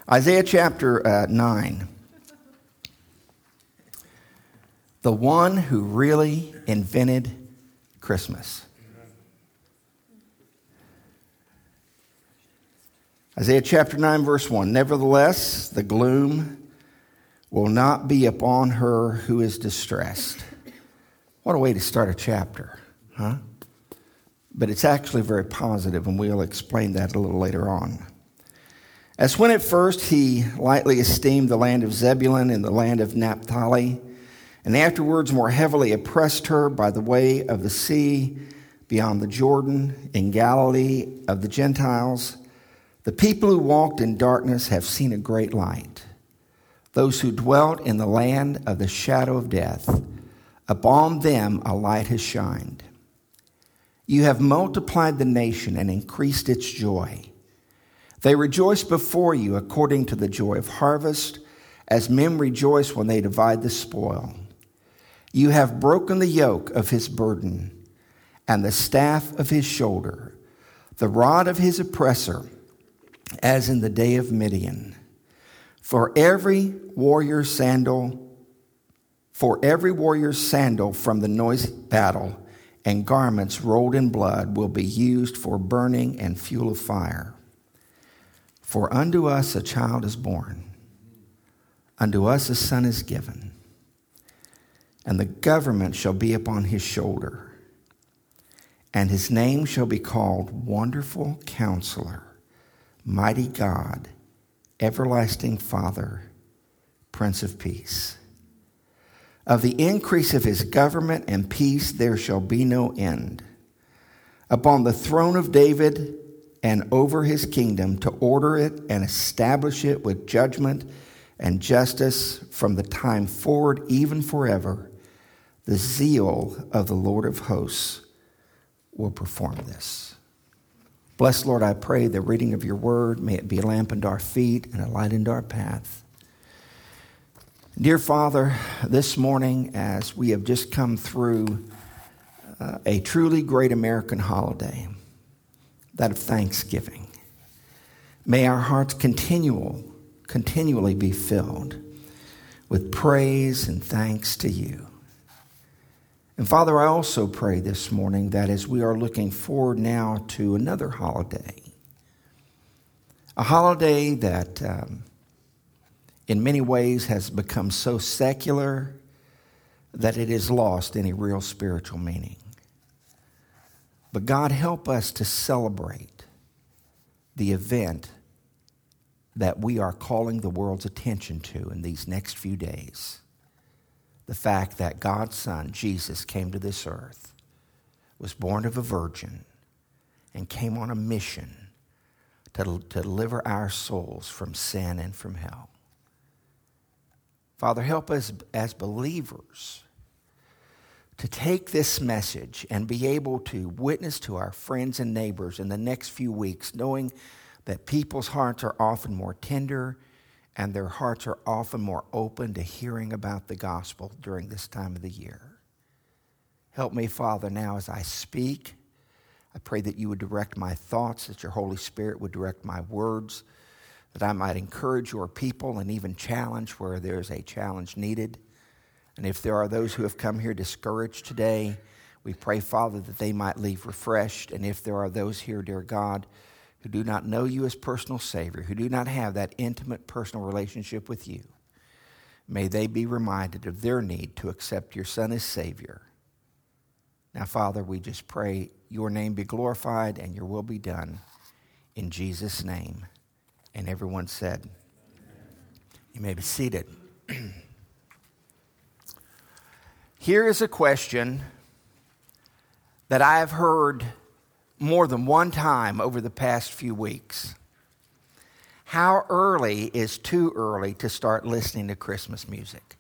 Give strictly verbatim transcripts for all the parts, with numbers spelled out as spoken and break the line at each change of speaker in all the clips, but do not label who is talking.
Isaiah chapter uh, nine. The one who really invented Christmas. Isaiah chapter nine, verse one. Nevertheless, the gloom will not be upon her who is distressed. What a way to start a chapter, huh? But it's actually very positive, and we'll explain that a little later on. As when at first he lightly esteemed the land of Zebulun and the land of Naphtali, and afterwards more heavily oppressed her by the way of the sea beyond the Jordan, in Galilee of the Gentiles, the people who walked in darkness have seen a great light. Those who dwelt in the land of the shadow of death, upon them a light has shined. You have multiplied the nation and increased its joy. They rejoice before you according to the joy of harvest, as men rejoice when they divide the spoil. You have broken the yoke of his burden and the staff of his shoulder, the rod of his oppressor, as in the day of Midian. For every warrior's sandal, for every warrior's sandal from the noisy battle and garments rolled in blood will be used for burning and fuel of fire. For unto us a child is born, unto us a son is given, and the government shall be upon his shoulder, and his name shall be called Wonderful Counselor, Mighty God, Everlasting Father, Prince of Peace. Of the increase of his government and peace there shall be no end. Upon the throne of David and over his kingdom, to order it and establish it with judgment and justice from the time forward, even forever. The zeal of the Lord of hosts will perform this. Bless, Lord, I pray, the reading of your word. May it be a lamp unto our feet and a light unto our path. Dear Father, this morning, as we have just come through uh, a truly great American holiday, that of Thanksgiving, may our hearts continual, continually be filled with praise and thanks to you. And Father, I also pray this morning that as we are looking forward now to another holiday, a holiday that um, in many ways has become so secular that it has lost any real spiritual meaning. But God, help us to celebrate the event that we are calling the world's attention to in these next few days. The fact that God's Son, Jesus, came to this earth, was born of a virgin, and came on a mission to, to deliver our souls from sin and from hell. Father, help us as believers to take this message and be able to witness to our friends and neighbors in the next few weeks, knowing that people's hearts are often more tender and their hearts are often more open to hearing about the gospel during this time of the year. Help me, Father, now as I speak. I pray that you would direct my thoughts, that your Holy Spirit would direct my words, that I might encourage your people and even challenge where there's a challenge needed. And if there are those who have come here discouraged today, we pray, Father, that they might leave refreshed. And if there are those here, dear God, who do not know you as personal Savior, who do not have that intimate personal relationship with you, may they be reminded of their need to accept your Son as Savior. Now, Father, we just pray your name be glorified and your will be done in Jesus' name. And everyone said, you may be seated. Here is a question that I have heard more than one time over the past few weeks. How early is too early to start listening to Christmas music?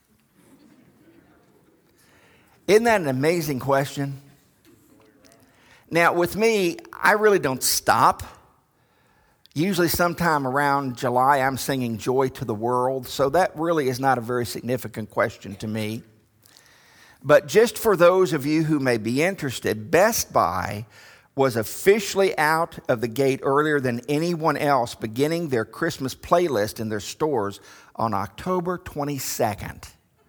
Isn't that an amazing question? Now, with me, I really don't stop. Usually sometime around July, I'm singing Joy to the World, so that really is not a very significant question to me. But just for those of you who may be interested, Best Buy was officially out of the gate earlier than anyone else, beginning their Christmas playlist in their stores on October twenty-second.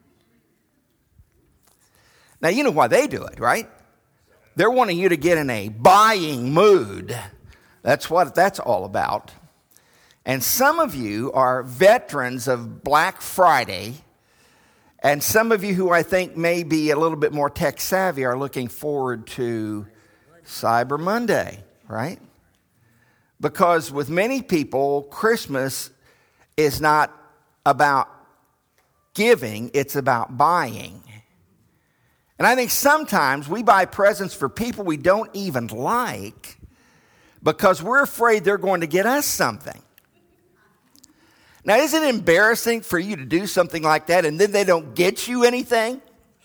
Now, you know why they do it, right? They're wanting you to get in a buying mood. That's what that's all about. And some of you are veterans of Black Friday, and some of you who I think may be a little bit more tech savvy are looking forward to Cyber Monday, right? Because with many people, Christmas is not about giving, it's about buying. And I think sometimes we buy presents for people we don't even like because we're afraid they're going to get us something. Now, is it embarrassing for you to do something like that and then they don't get you anything?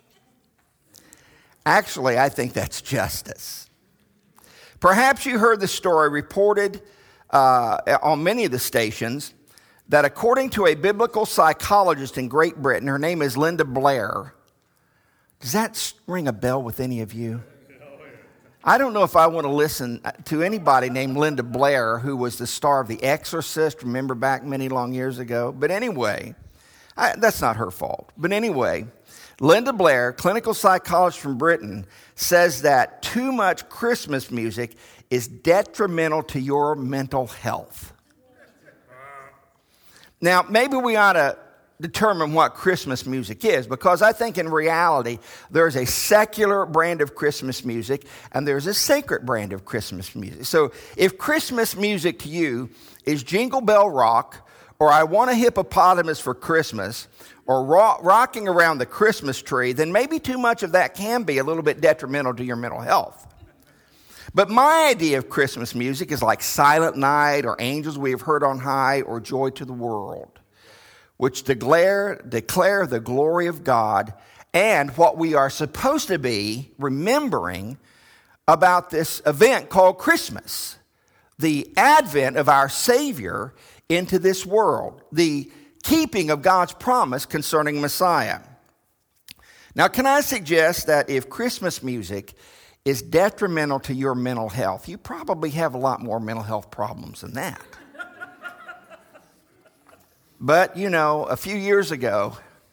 Actually, I think that's justice. Perhaps you heard the story reported uh, on many of the stations that according to a biblical psychologist in Great Britain, her name is Linda Blair. Does that ring a bell with any of you? I don't know if I want to listen to anybody named Linda Blair, who was the star of The Exorcist, remember back many long years ago? But anyway, I, that's not her fault. But anyway, Linda Blair, clinical psychologist from Britain, says that too much Christmas music is detrimental to your mental health. Now, maybe we ought to determine what Christmas music is, because I think in reality, there's a secular brand of Christmas music and there's a sacred brand of Christmas music. So if Christmas music to you is Jingle Bell Rock, or I Want a Hippopotamus for Christmas, or rock, rocking around the Christmas tree, then maybe too much of that can be a little bit detrimental to your mental health. But my idea of Christmas music is like Silent Night, or Angels We Have Heard on High, or Joy to the World, which declare, declare the glory of God and what we are supposed to be remembering about this event called Christmas, the advent of our Savior into this world, the keeping of God's promise concerning Messiah. Now, can I suggest that if Christmas music is detrimental to your mental health, you probably have a lot more mental health problems than that. But, you know, a few years ago,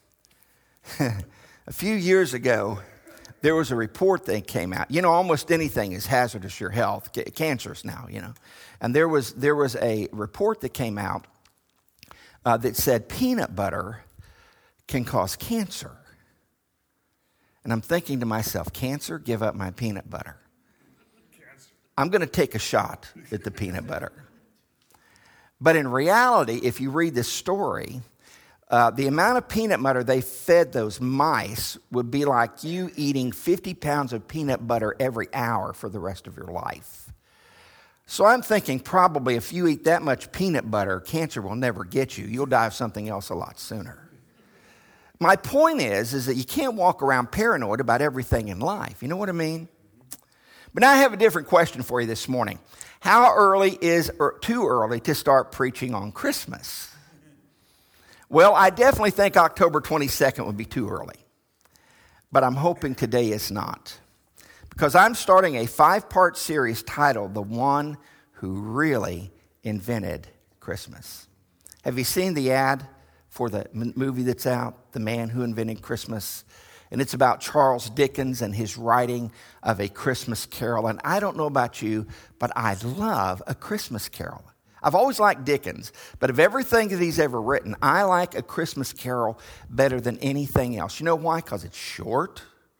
a few years ago, there was a report that came out. You know, almost anything is hazardous to your health. C- cancer's now, you know. And there was there was a report that came out uh, that said peanut butter can cause cancer. And I'm thinking to myself, cancer, give up my peanut butter. Cancer. I'm going to take a shot at the peanut butter. But in reality, if you read this story, uh, the amount of peanut butter they fed those mice would be like you eating fifty pounds of peanut butter every hour for the rest of your life. So I'm thinking probably if you eat that much peanut butter, cancer will never get you. You'll die of something else a lot sooner. My point is, is that you can't walk around paranoid about everything in life. You know what I mean? But now I have a different question for you this morning. How early is too early to start preaching on Christmas? Well, I definitely think October twenty-second would be too early. But I'm hoping today is not. Because I'm starting a five-part series titled, The One Who Really Invented Christmas. Have you seen the ad for the movie that's out, The Man Who Invented Christmas? And it's about Charles Dickens and his writing of A Christmas Carol. And I don't know about you, but I love A Christmas Carol. I've always liked Dickens, but of everything that he's ever written, I like A Christmas Carol better than anything else. You know why? Because it's short.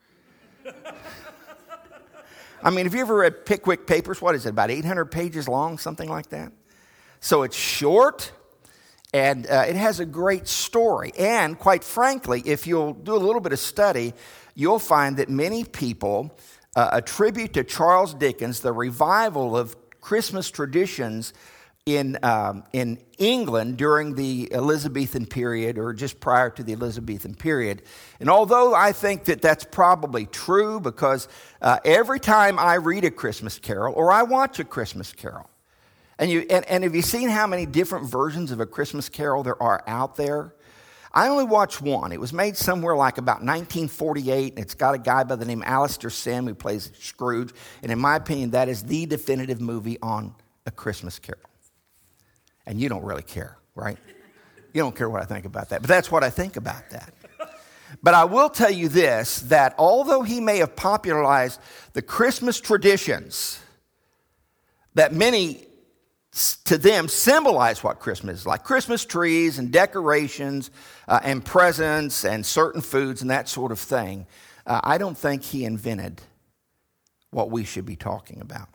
I mean, have you ever read Pickwick Papers? What is it, about eight hundred pages long, something like that? So it's short. And uh, it has a great story. And quite frankly, if you'll do a little bit of study, you'll find that many people uh, attribute to Charles Dickens the revival of Christmas traditions in um, in England during the Elizabethan period, or just prior to the Elizabethan period. And although I think that that's probably true, because uh, every time I read a Christmas carol or I watch a Christmas carol, And, you, and, and have you seen how many different versions of A Christmas Carol there are out there? I only watched one. It was made somewhere like about nineteen forty-eight, and it's got a guy by the name Alistair Sim who plays Scrooge. And in my opinion, that is the definitive movie on A Christmas Carol. And you don't really care, right? You don't care what I think about that, but that's what I think about that. But I will tell you this, that although he may have popularized the Christmas traditions that many to them symbolize what Christmas is like, Christmas trees and decorations uh, and presents and certain foods and that sort of thing, uh, I don't think he invented what we should be talking about.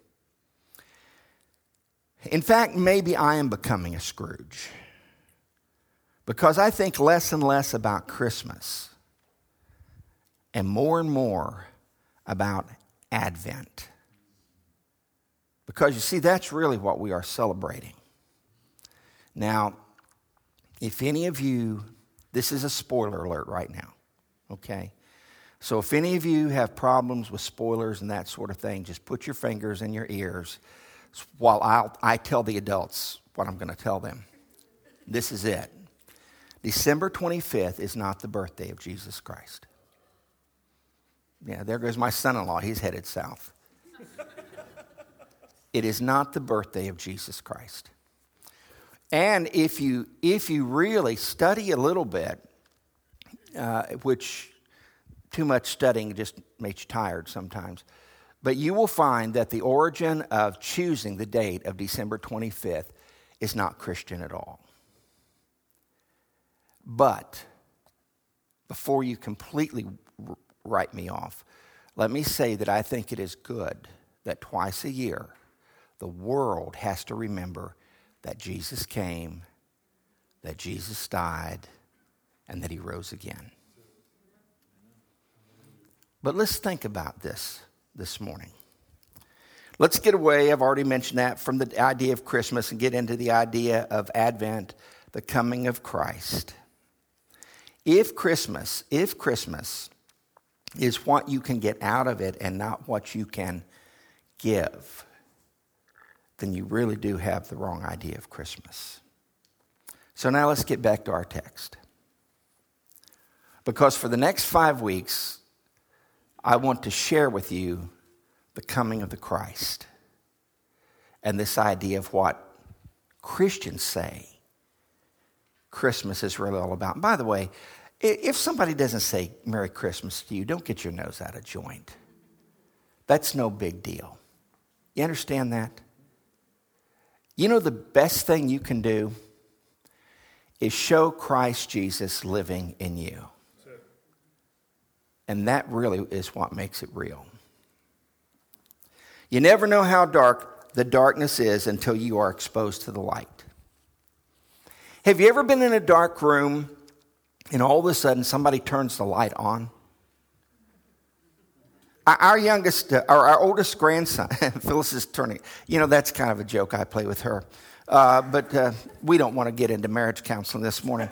In fact, maybe I am becoming a Scrooge because I think less and less about Christmas and more and more about Advent. Because you see, that's really what we are celebrating. Now, if any of you, this is a spoiler alert right now, okay? So if any of you have problems with spoilers and that sort of thing, just put your fingers in your ears while I'll, I tell the adults what I'm going to tell them. This is it. December twenty-fifth is not the birthday of Jesus Christ. Yeah, there goes my son-in-law. He's headed south. It is not the birthday of Jesus Christ. And if you if you really study a little bit, uh, which too much studying just makes you tired sometimes, but you will find that the origin of choosing the date of December twenty-fifth is not Christian at all. But before you completely r- write me off, let me say that I think it is good that twice a year the world has to remember that Jesus came, that Jesus died, and that he rose again. But let's think about this this morning. Let's get away, I've already mentioned that, from the idea of Christmas and get into the idea of Advent, the coming of Christ. If Christmas, if Christmas is what you can get out of it and not what you can give, then you really do have the wrong idea of Christmas. So now let's get back to our text. Because for the next five weeks, I want to share with you the coming of the Christ and this idea of what Christians say Christmas is really all about. And by the way, if somebody doesn't say Merry Christmas to you, don't get your nose out of joint. That's no big deal. You understand that? You know the best thing you can do is show Christ Jesus living in you. And that really is what makes it real. You never know how dark the darkness is until you are exposed to the light. Have you ever been in a dark room and all of a sudden somebody turns the light on? Our youngest, uh, or our oldest grandson, Phyllis is turning, you know, that's kind of a joke I play with her. Uh, but uh, we don't want to get into marriage counseling this morning.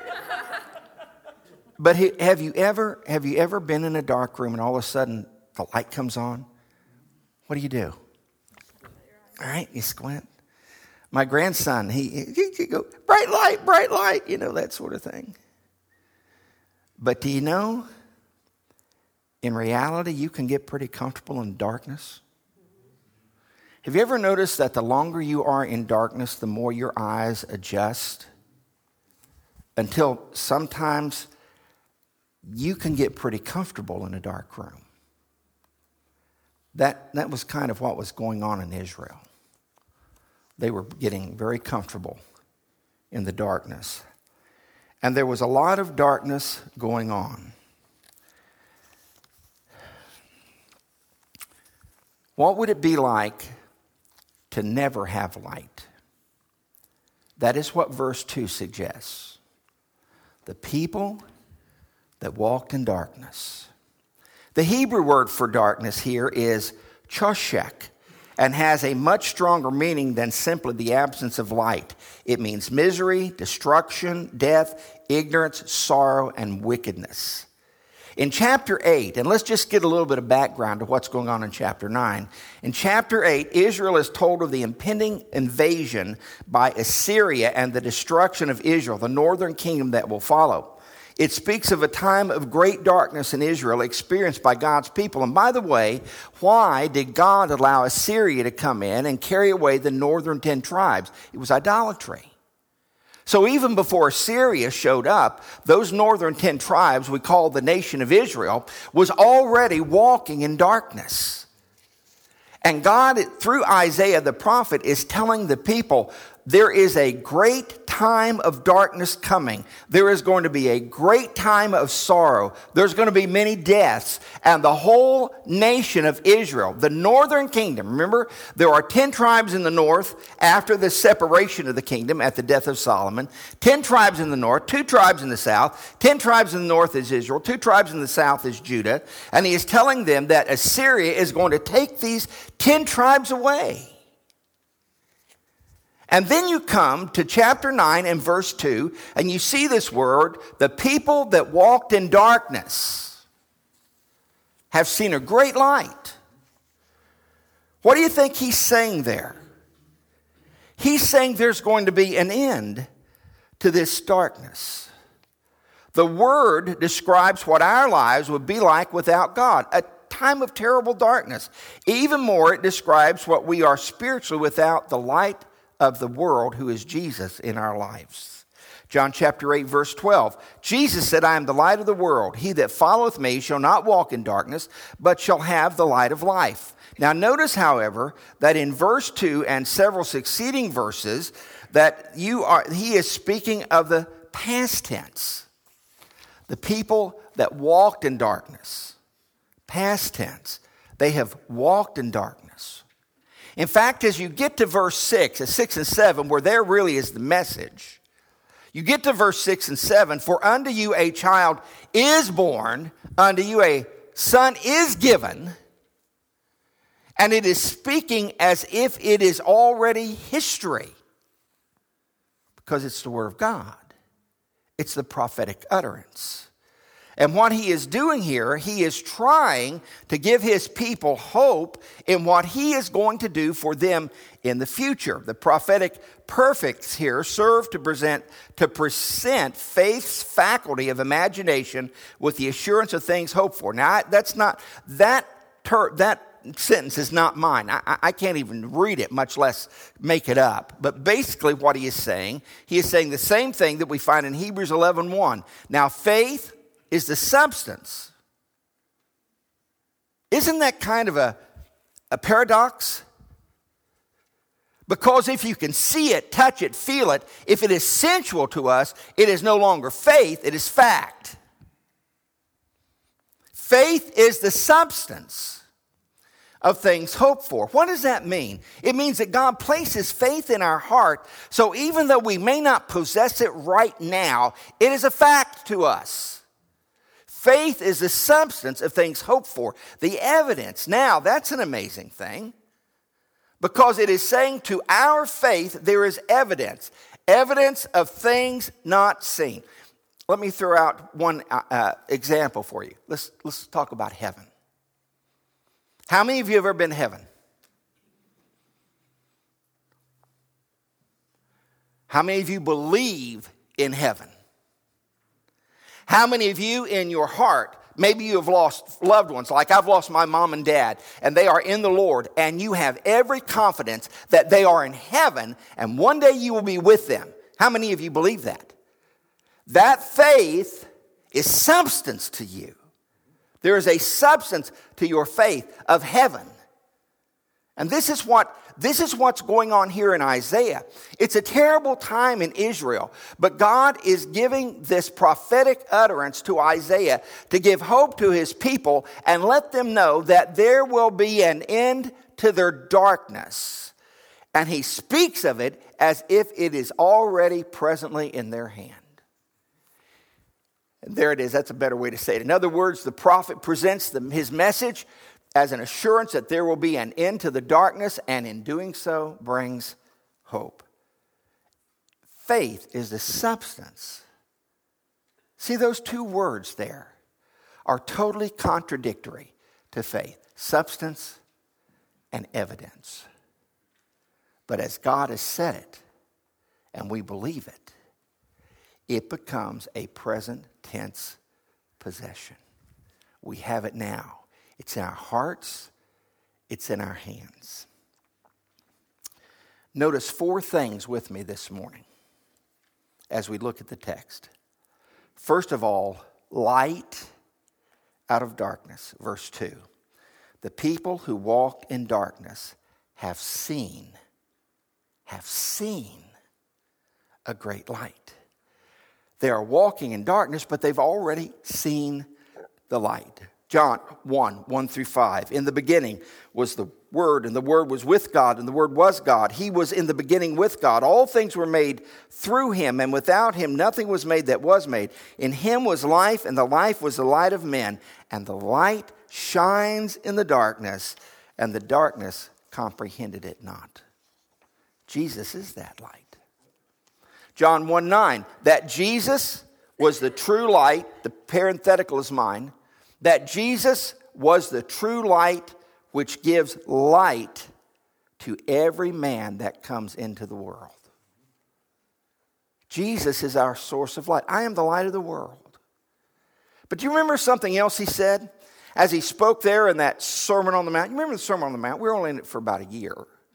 But he, have you ever, have you ever been in a dark room and all of a sudden the light comes on? What do you do? All right, you squint. My grandson, he, he, he go, bright light, bright light, you know, that sort of thing. But do you know, in reality, you can get pretty comfortable in darkness. Have you ever noticed that the longer you are in darkness, the more your eyes adjust? Until sometimes you can get pretty comfortable in a dark room. That, that was kind of what was going on in Israel. They were getting very comfortable in the darkness. And there was a lot of darkness going on. What would it be like to never have light? That is what verse two suggests. The people that walked in darkness. The Hebrew word for darkness here is choshek and has a much stronger meaning than simply the absence of light. It means misery, destruction, death, ignorance, sorrow, and wickedness. In chapter eight, and let's just get a little bit of background to what's going on in chapter nine. In chapter eight, Israel is told of the impending invasion by Assyria and the destruction of Israel, the northern kingdom that will follow. It speaks of a time of great darkness in Israel experienced by God's people. And by the way, why did God allow Assyria to come in and carry away the northern ten tribes? It was idolatry. So even before Assyria showed up, those northern ten tribes we call the nation of Israel was already walking in darkness. And God, through Isaiah the prophet, is telling the people, there is a great time of darkness coming. There is going to be a great time of sorrow. There's going to be many deaths. And the whole nation of Israel, the northern kingdom, remember, there are ten tribes in the north after the separation of the kingdom at the death of Solomon. Ten tribes in the north, two tribes in the south. Ten tribes in the north is Israel. Two tribes in the south is Judah. And he is telling them that Assyria is going to take these ten tribes away. And then you come to chapter nine and verse two, and you see this word, the people that walked in darkness have seen a great light. What do you think he's saying there? He's saying there's going to be an end to this darkness. The word describes what our lives would be like without God, a time of terrible darkness. Even more, it describes what we are spiritually without the light of the world, who is Jesus in our lives. John chapter eight, verse twelve. Jesus said, I am the light of the world. He that followeth me shall not walk in darkness, but shall have the light of life. Now notice, however, that in verse two and several succeeding verses, that you are he is speaking of the past tense. The people that walked in darkness. Past tense. They have walked in darkness. In fact, as you get to verse six, six and seven, where there really is the message, you get to verse six and seven, for unto you a child is born, unto you a son is given, and it is speaking as if it is already history, because it's the word of God. It's the prophetic utterance. And what he is doing here, he is trying to give his people hope in what he is going to do for them in the future. The prophetic perfects here serve to present to present faith's faculty of imagination with the assurance of things hoped for. Now, that's not that ter- that sentence is not mine. I, I can't even read it, much less make it up. But basically, what he is saying, he is saying the same thing that we find in Hebrews eleven one. Now, faith is the substance. Isn't that kind of a, a paradox? Because if you can see it, touch it, feel it, if it is sensual to us, it is no longer faith, it is fact. Faith is the substance of things hoped for. What does that mean? It means that God places faith in our heart, so even though we may not possess it right now, it is a fact to us. Faith is the substance of things hoped for. The evidence. Now, that's an amazing thing. Because it is saying to our faith, there is evidence. Evidence of things not seen. Let me throw out one uh, example for you. Let's, let's talk about heaven. How many of you have ever been to heaven? How many of you believe in heaven? How many of you in your heart, maybe you have lost loved ones, like I've lost my mom and dad, and they are in the Lord, and you have every confidence that they are in heaven, and one day you will be with them. How many of you believe that? That faith is substance to you. There is a substance to your faith of heaven. And this is what this is what's going on here in Isaiah. It's a terrible time in Israel, but God is giving this prophetic utterance to Isaiah to give hope to his people and let them know that there will be an end to their darkness. And he speaks of it as if it is already presently in their hand. And there it is. That's a better way to say it. In other words, the prophet presents the, his message as an assurance that there will be an end to the darkness, and in doing so brings hope. Faith is the substance. See those two words there are totally contradictory to faith. Substance and evidence. But as God has said it, and we believe it, it becomes a present tense possession. We have it now. It's in our hearts. It's in our hands. Notice four things with me this morning as we look at the text. First of all, light out of darkness. Verse two. The people who walk in darkness have seen, have seen a great light. They are walking in darkness, but they've already seen the light. John one, one through five. In the beginning was the Word, and the Word was with God, and the Word was God. He was in the beginning with God. All things were made through him, and without him nothing was made that was made. In him was life, and the life was the light of men. And the light shines in the darkness, and the darkness comprehended it not. Jesus is that light. John one nine, that Jesus was the true light, the parenthetical is mine, that Jesus was the true light which gives light to every man that comes into the world. Jesus is our source of light. I am the light of the world. But do you remember something else he said? As he spoke there in that Sermon on the Mount. You remember the Sermon on the Mount? We were only in it for about a year.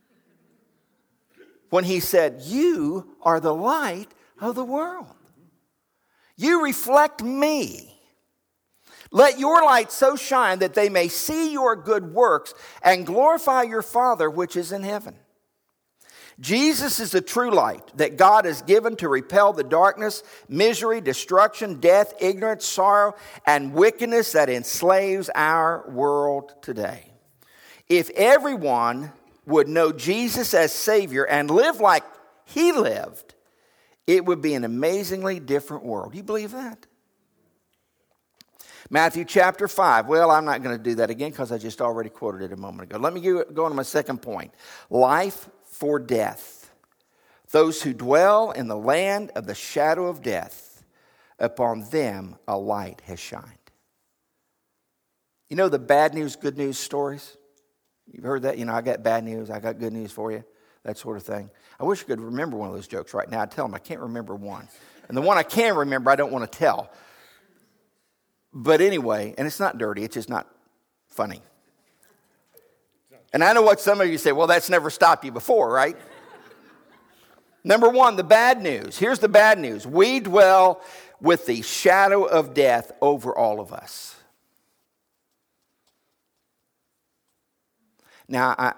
When he said, you are the light of the world. You reflect me. Let your light so shine that they may see your good works and glorify your Father which is in heaven. Jesus is the true light that God has given to repel the darkness, misery, destruction, death, ignorance, sorrow, and wickedness that enslaves our world today. If everyone would know Jesus as Savior and live like he lived, it would be an amazingly different world. Do you believe that? Matthew chapter five. Well, I'm not going to do that again because I just already quoted it a moment ago. Let me go on to my second point. Life for death. Those who dwell in the land of the shadow of death, upon them a light has shined. You know the bad news, good news stories? You've heard that? You know, I got bad news, I got good news for you. That sort of thing. I wish I could remember one of those jokes right now. I'd tell them I can't remember one. And the one I can remember, I don't want to tell. But anyway, and it's not dirty, it's just not funny. And I know what some of you say, well, that's never stopped you before, right? Number one, the bad news. Here's the bad news. We dwell with the shadow of death over all of us. Now, I,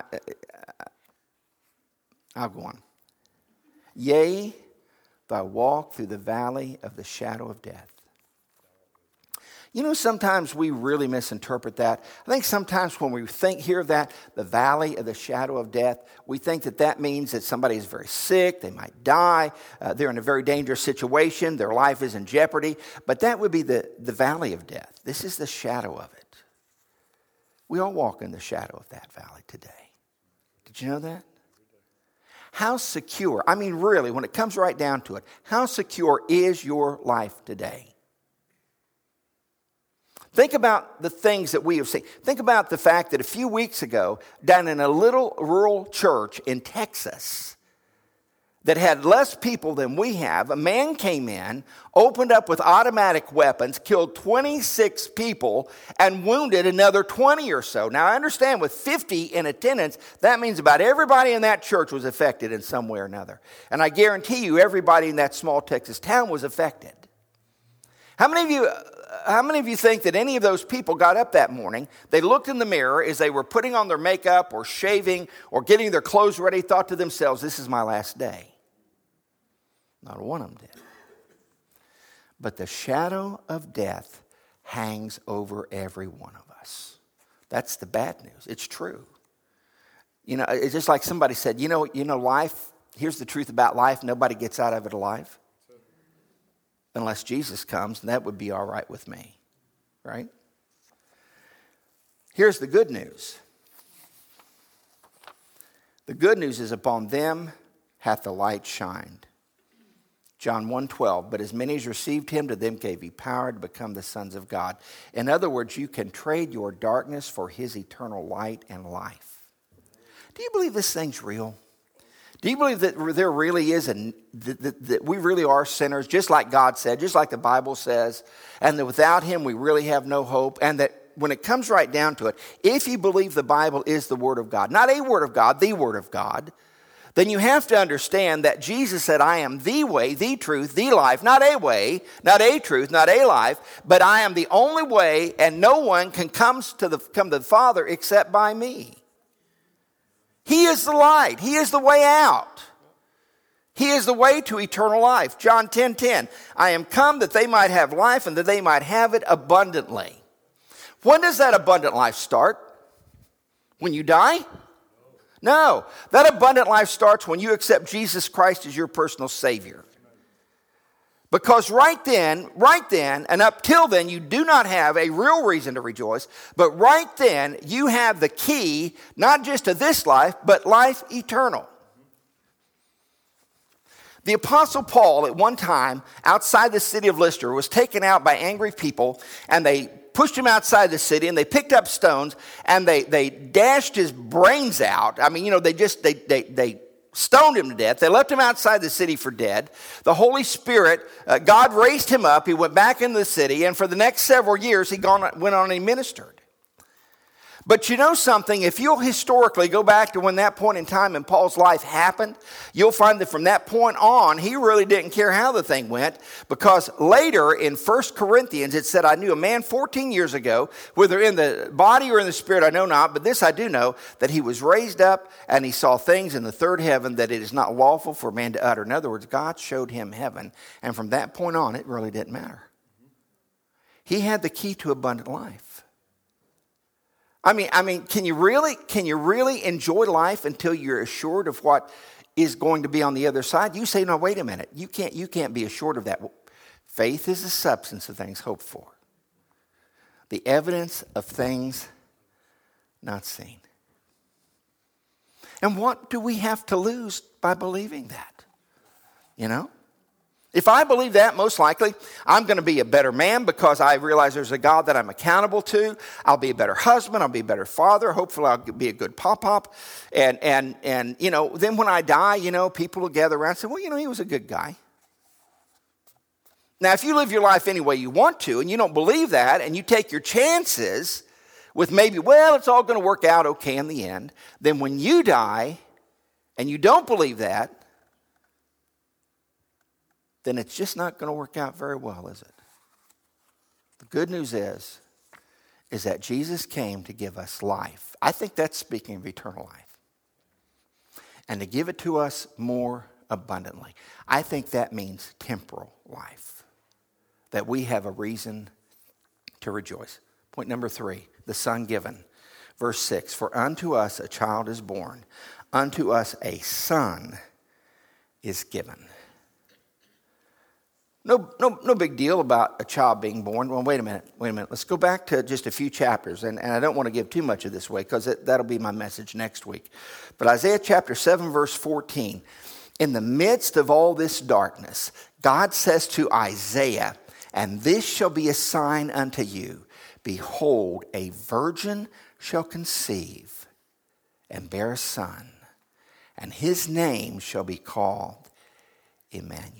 I'll go on. Yea, though I walk through the valley of the shadow of death. You know, sometimes we really misinterpret that. I think sometimes when we think, hear that, the valley of the shadow of death, we think that that means that somebody is very sick, they might die, uh, they're in a very dangerous situation, their life is in jeopardy. But that would be the, the valley of death. This is the shadow of it. We all walk in the shadow of that valley today. Did you know that? How secure, I mean really, when it comes right down to it, how secure is your life today? Think about the things that we have seen. Think about the fact that a few weeks ago, down in a little rural church in Texas that had less people than we have, a man came in, opened up with automatic weapons, killed twenty-six people, and wounded another twenty or so. Now, I understand with fifty in attendance, that means about everybody in that church was affected in some way or another. And I guarantee you, everybody in that small Texas town was affected. How many of you... How many of you think that any of those people got up that morning, they looked in the mirror as they were putting on their makeup or shaving or getting their clothes ready, thought to themselves, this is my last day? Not one of them did. But the shadow of death hangs over every one of us. That's the bad news. It's true. You know, it's just like somebody said, you know, you know, life, here's the truth about life, nobody gets out of it alive. Unless Jesus comes, and that would be all right with me, right? Here's the good news. The good news is upon them hath the light shined. John one twelve, but as many as received him, to them gave he power to become the sons of God. In other words, you can trade your darkness for his eternal light and life. Do you believe this thing's real? Do you believe that there really is, a, that, that, that we really are sinners, just like God said, just like the Bible says, and that without him we really have no hope, and that when it comes right down to it, if you believe the Bible is the Word of God, not a Word of God, the Word of God, then you have to understand that Jesus said, I am the way, the truth, the life, not a way, not a truth, not a life, but I am the only way, and no one can come to the, come to the Father except by me. He is the light. He is the way out. He is the way to eternal life. John ten ten, I am come that they might have life and that they might have it abundantly. When does that abundant life start? When you die? No. That abundant life starts when you accept Jesus Christ as your personal Savior. Because right then, right then, and up till then, you do not have a real reason to rejoice. But right then, you have the key, not just to this life, but life eternal. The Apostle Paul, at one time, outside the city of Lystra, was taken out by angry people, and they pushed him outside the city, and they picked up stones, and they, they dashed his brains out. I mean, you know, they just, they, they, they stoned him to death. They left him outside the city for dead. The Holy Spirit, uh, God raised him up. He went back into the city, and for the next several years, he gone, went on and he ministered. But you know something, if you'll historically go back to when that point in time in Paul's life happened, you'll find that from that point on, he really didn't care how the thing went, because later in First Corinthians, it said, I knew a man fourteen years ago, whether in the body or in the spirit, I know not, but this I do know, that he was raised up and he saw things in the third heaven that it is not lawful for man to utter. In other words, God showed him heaven, and from that point on, it really didn't matter. He had the key to abundant life. I mean, I mean, can you really, can you really enjoy life until you're assured of what is going to be on the other side? You say, no, wait a minute. You can't, you can't be assured of that. Faith is the substance of things hoped for, the evidence of things not seen. And what do we have to lose by believing that? You know? If I believe that, most likely, I'm going to be a better man because I realize there's a God that I'm accountable to. I'll be a better husband. I'll be a better father. Hopefully, I'll be a good pop-pop. And, and, and you know, then when I die, you know, people will gather around and say, well, you know, he was a good guy. Now, if you live your life any way you want to, and you don't believe that, and you take your chances with maybe, well, it's all going to work out okay in the end, then when you die and you don't believe that, then it's just not going to work out very well, is it? The good news is, is that Jesus came to give us life. I think that's speaking of eternal life. And to give it to us more abundantly. I think that means temporal life. That we have a reason to rejoice. Point number three, the Son given. Verse six, for unto us a child is born, unto us a son is given. No, no, no big deal about a child being born. Well, wait a minute, wait a minute. Let's go back to just a few chapters, and, and I don't want to give too much of this away because that'll be my message next week. But Isaiah chapter seven, verse fourteen, in the midst of all this darkness, God says to Isaiah, and this shall be a sign unto you. Behold, a virgin shall conceive and bear a son, and his name shall be called Emmanuel.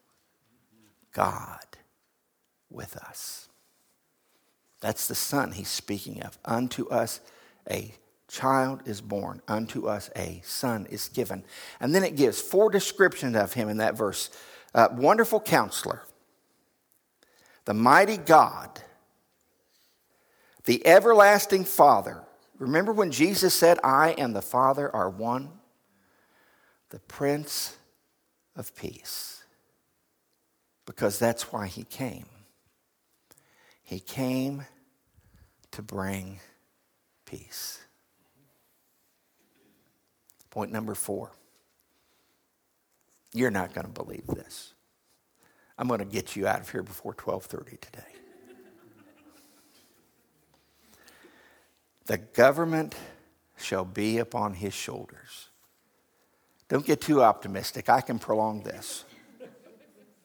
God with us. That's the Son he's speaking of. Unto us a child is born. Unto us a son is given. And then it gives four descriptions of him in that verse. Uh, wonderful Counselor. The mighty God. The everlasting Father. Remember when Jesus said, I and the Father are one? The Prince of Peace. Because that's why he came. He came to bring peace. Point number four. You're not going to believe this. I'm going to get you out of here before twelve thirty today. The government shall be upon his shoulders. Don't get too optimistic. I can prolong this.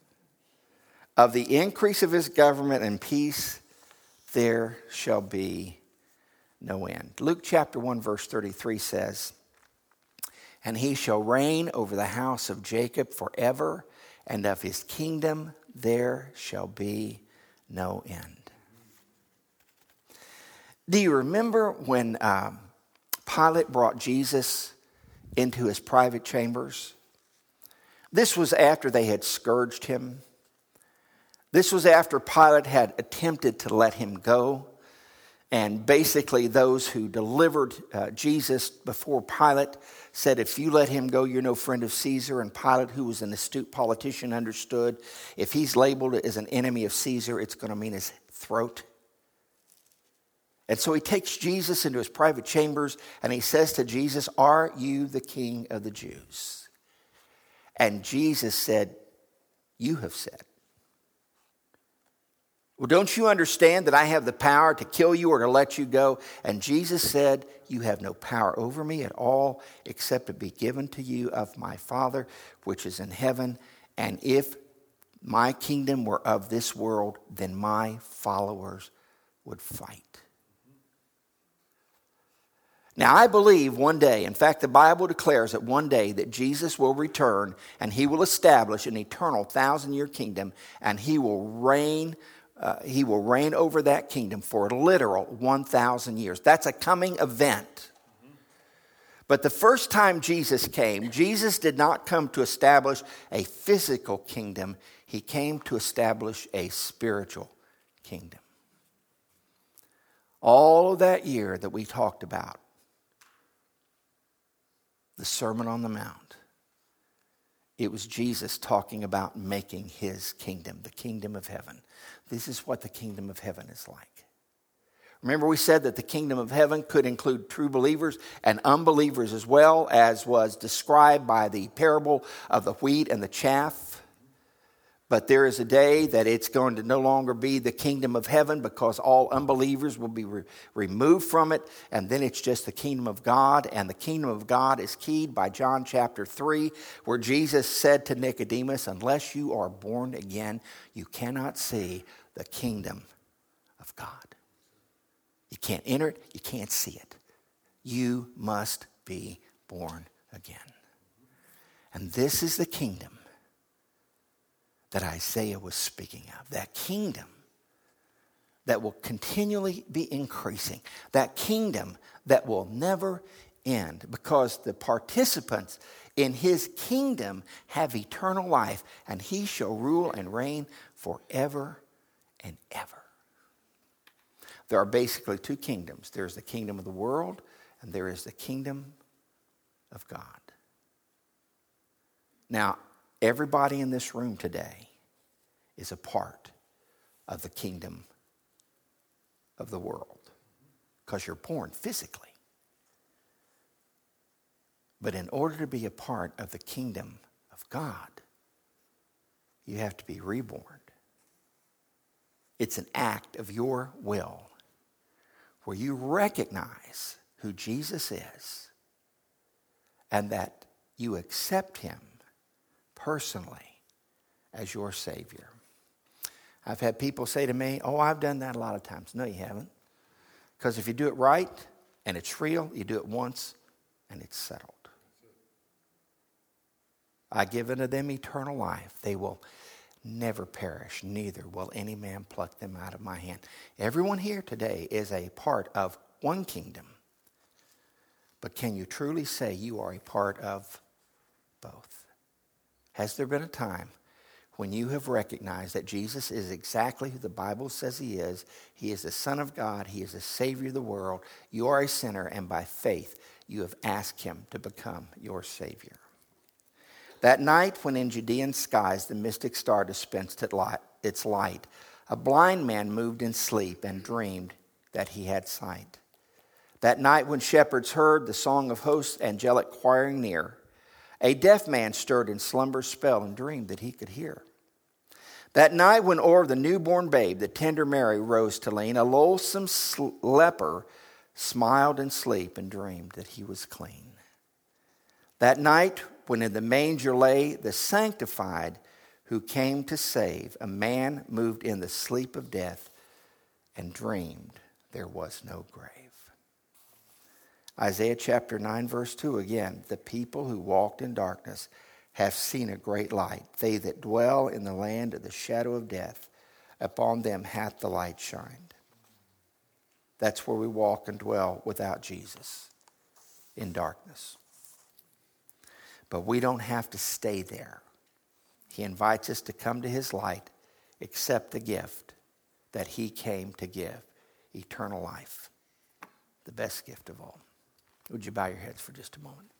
of the increase of his government and peace, there shall be no end. Luke chapter one, verse thirty-three says, and he shall reign over the house of Jacob forever, and of his kingdom there shall be no end. Do you remember when um, Pilate brought Jesus into his private chambers? This was after they had scourged him. This was after Pilate had attempted to let him go. And basically those who delivered uh, Jesus before Pilate said, if you let him go, you're no friend of Caesar. And Pilate, who was an astute politician, understood if he's labeled as an enemy of Caesar, it's going to mean his throat. And so he takes Jesus into his private chambers and he says to Jesus, are you the king of the Jews? And Jesus said, you have said. Well, don't you understand that I have the power to kill you or to let you go? And Jesus said, you have no power over me at all, except to be given to you of my Father, which is in heaven. And if my kingdom were of this world, then my followers would fight. Now, I believe one day, in fact, the Bible declares that one day that Jesus will return and he will establish an eternal thousand-year kingdom, and he will reign Uh, he will reign over that kingdom for a literal one thousand years. That's a coming event. Mm-hmm. But the first time Jesus came, Jesus did not come to establish a physical kingdom. He came to establish a spiritual kingdom. All of that year that we talked about, the Sermon on the Mount, it was Jesus talking about making his kingdom, the kingdom of heaven. This is what the kingdom of heaven is like. Remember, we said that the kingdom of heaven could include true believers and unbelievers as well, as was described by the parable of the wheat and the chaff. But there is a day that it's going to no longer be the kingdom of heaven, because all unbelievers will be re- removed from it. And then it's just the kingdom of God. And the kingdom of God is keyed by John chapter three, where Jesus said to Nicodemus, unless you are born again, you cannot see the kingdom of God. You can't enter it. You can't see it. You must be born again. And this is the kingdom that Isaiah was speaking of, that kingdom that will continually be increasing, that kingdom that will never end, because the participants in his kingdom have eternal life, and he shall rule and reign forever and ever. There are basically two kingdoms. There's the kingdom of the world, and there is the kingdom of God. Now, everybody in this room today is a part of the kingdom of the world, because you're born physically. But in order to be a part of the kingdom of God, you have to be reborn. It's an act of your will where you recognize who Jesus is and that you accept him personally as your Savior. I've had people say to me, oh, I've done that a lot of times. No, you haven't. Because if you do it right and it's real, you do it once and it's settled. I give unto them eternal life. They will never perish, neither will any man pluck them out of my hand. Everyone here today is a part of one kingdom. But can you truly say you are a part of both? Has there been a time when you have recognized that Jesus is exactly who the Bible says he is? He is the Son of God. He is the Savior of the world. You are a sinner, and by faith, you have asked him to become your Savior. That night when in Judean skies the mystic star dispensed its light, a blind man moved in sleep and dreamed that he had sight. That night when shepherds heard the song of hosts, angelic choiring near, a deaf man stirred in slumber's spell and dreamed that he could hear. That night when o'er the newborn babe the tender Mary rose to lean, a loathsome leper smiled in sleep and dreamed that he was clean. That night when in the manger lay the sanctified who came to save a man moved in the sleep of death and dreamed there was no grave. Isaiah chapter nine, verse two again. The people who walked in darkness have seen a great light. They that dwell in the land of the shadow of death, upon them hath the light shined. That's where we walk and dwell without Jesus, in darkness. But we don't have to stay there. He invites us to come to his light, accept the gift that he came to give, eternal life, the best gift of all. Would you bow your heads for just a moment?